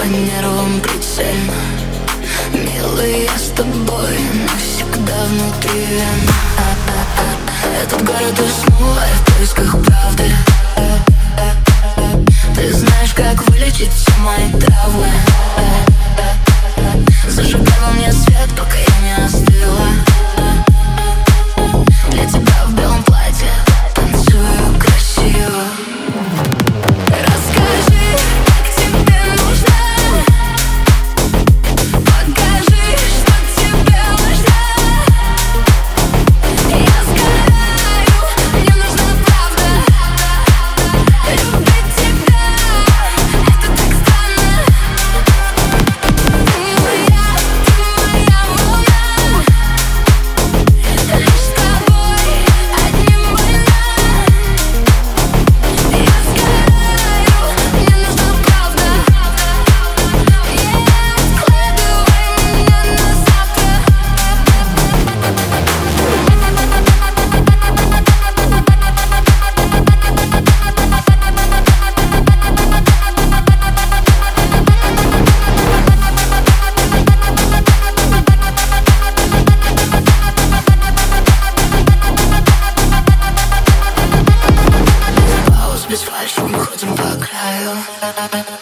нервам прицельно. Милый, я с тобой навсегда внутри вен. Этот город уснул, а я в поисках правды. Ты знаешь, как вылечить все мои травмы. Зажигай во мне свет, пока я не остыла. Для тебя в белом платье танцую красиво. Расскажи, как тебе нужно. Покажи, что тебе важно. Я сгораю, мне нужна правда. Любить тебя, это так странно. Ты моя волна. Лишь с тобой одним больна. Я сгораю, мне нужна правда. Откладывай меня на завтра. Пауз без фальши, мы ходим по краю.